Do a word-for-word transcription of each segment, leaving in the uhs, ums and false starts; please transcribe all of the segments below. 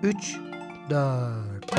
üç, dört.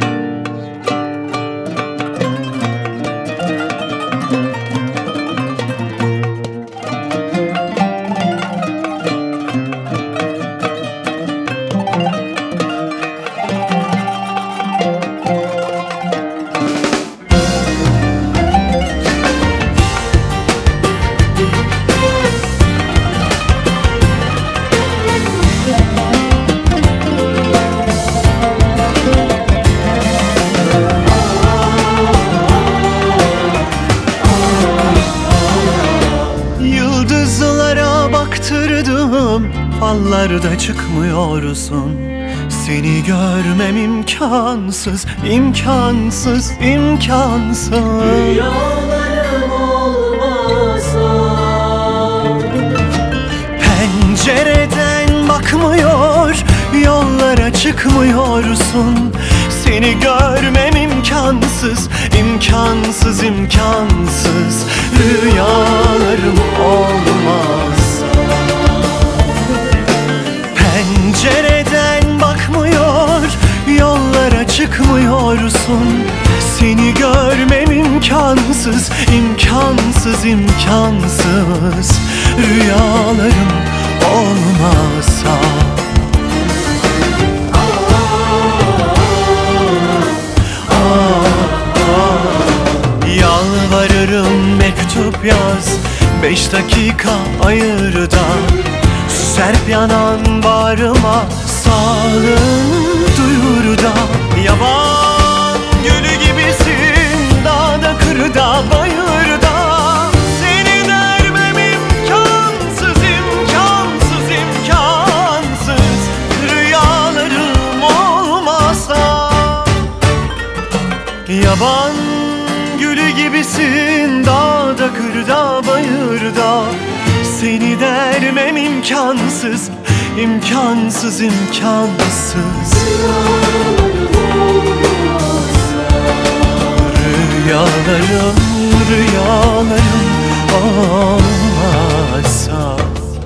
Baktırdım, fallarda çıkmıyorsun. Seni görmem imkansız, imkansız, imkansız. Rüyalarım olmasa, pencereden bakmıyor, yollara çıkmıyorsun. Seni görmem imkansız, imkansız, imkansız. Rüyalarım olmaz. Pencereden bakmıyor, yollara çıkmıyorsun. Seni görmem imkansız, imkansız, imkansız. Rüyalarım olmazsa. Yalvarırım mektup yaz, beş dakika ayır da. Serp yanan bağrıma, sağlığını duyur da. Yaban gülü gibisin, dağda kırda bayırda. Seni dermem imkansız, imkansız, imkansız. Rüyalarım olmasa. Yaban gülü gibisin, dağda kırda bayırda. Seni dermem imkansız, imkansız, imkansız. Rüyalarım, rüyalarım olmazsa.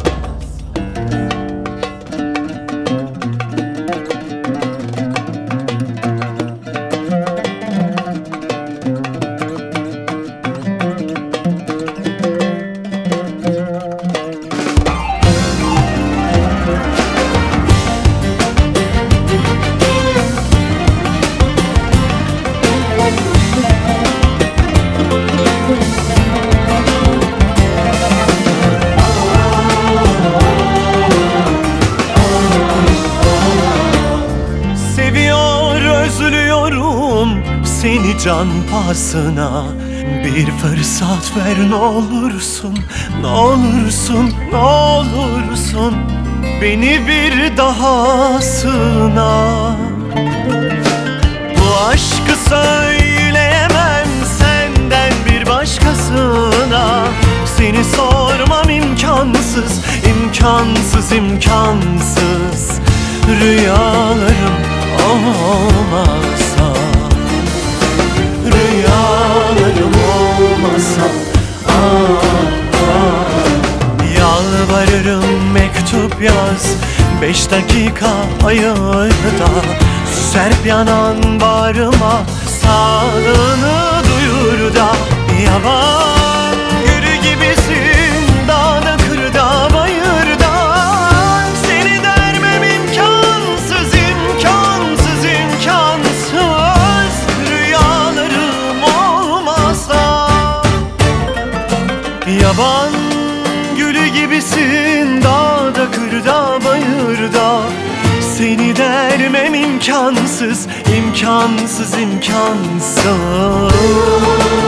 Özlüyorum seni can pahasına. Bir fırsat ver ne olursun, ne olursun, ne olursun. Beni bir daha sığına. Bu aşkı söyleyemem senden bir başkasına. Seni sormam imkansız, imkansız, imkansız. Rüyalarım olmasa, rüyalarım olmasa. ah, ah. Yalvarırım mektup yaz, beş dakika ayır da. Serp yanan bağrıma, sağlığını duyur da. Yaban gülü gibisin, dağda kırda bayırda. Seni dermem imkansız, imkansız, imkansız. Rüyalarım olmasa. Yaban gülü gibisin, dağda kırda bayırda. Seni dermem imkansız, imkansız, imkansız.